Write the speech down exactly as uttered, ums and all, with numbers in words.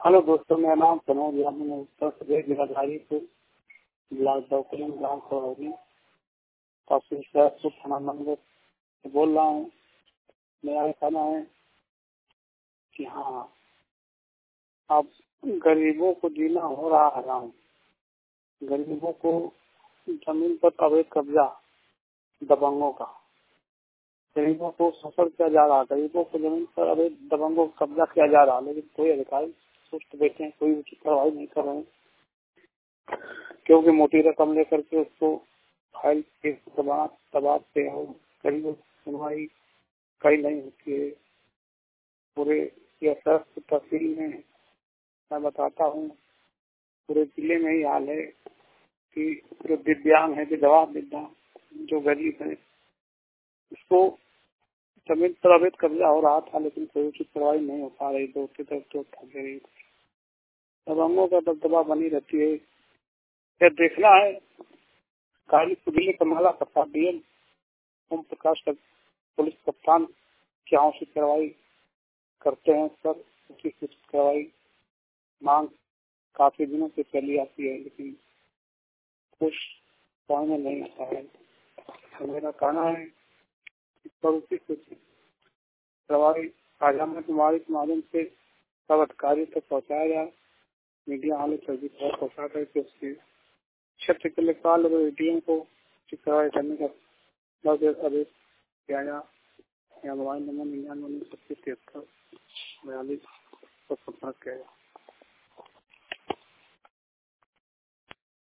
Hello दोस्तों, मेरा नाम प्रमोद यादव है। उत्तर प्रदेश जिला गाजीपुर, ब्लॉक डॉक्टर ग्राम खरौली, तहसील सहसपुर, थाना मंगल से बोल रहा हूँ। मेरा ये कहना है कि हाँ, अब गरीबों को जीना हो रहा हराम। गरीबों को जमीन पर अवैध कब्जा दबंगों का, गरीबों को शोषण किया जा रहा है। गरीबों को जमीन पर अवैध दबंगों का कब्जा किया जा रहा है, लेकिन कोई अधिकारी सुस्त बैठे हैं, कोई उचित कार्रवाई नहीं कर रहे हैं। क्योंकि मोटी रकम लेकर के उसको फाइल के दबाते हैं, गरीबों की सुनवाई कहीं नहीं होती है। पूरे तहसील में मैं बताता हूँ, पूरे जिले में ही हाल है कि जो दिव्यांग है, विधवा वृद्धा जो गरीब है, उसको जमीन पर अवैध कब्जा हो रहा था, लेकिन कोई उचित कार्रवाई नहीं हो पा रही। दो तरफ तो दबंगों का दबदबा बनी रहती है। यह देखना है गाजीपुर जिले का माला प्रसाद डीएम ओम प्रकाश का पुलिस कप्तान क्या उचित कार्रवाई करते हैं। सर, उचित कार्रवाई मांग काफी दिनों से चली आती है, लेकिन कुछ समझ में नहीं आता है। तो मेरा कहना है कि उचित कार्रवाई राजधानी कुमारी के माध्यम से सब अधिकारी तक पहुँचाया जाए। मीडिया वाले सभी तरह पहुँचा करके उसके क्षेत्र के लेखपाल और एडीएम को उचित कार्रवाई करने का आदेश किया जाए। या मोबाइल नंबर निन्यानवे उन्नीस पच्चीस तिहत्तर बयालीस पर संपर्क किया जाए।